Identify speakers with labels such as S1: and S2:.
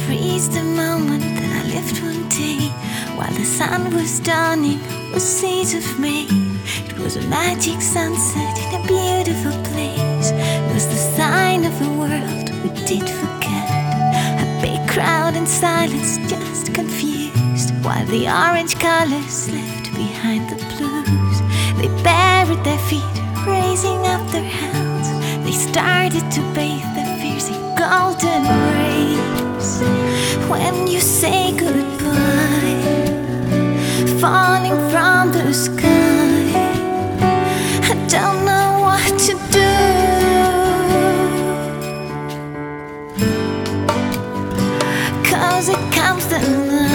S1: freeze the moment that I lived one day while the sun was dawning over seas of May. It was a magic sunset in a beautiful place. It was the sign of a world we did forget. A big crowd in silence, just confused, while the orange colors left behind the blues. They buried their feet, raising up their hands. They started to bathe their fears in golden rays. When you say goodbye, falling from the sky, I don't know what to do. 'Cause it comes the night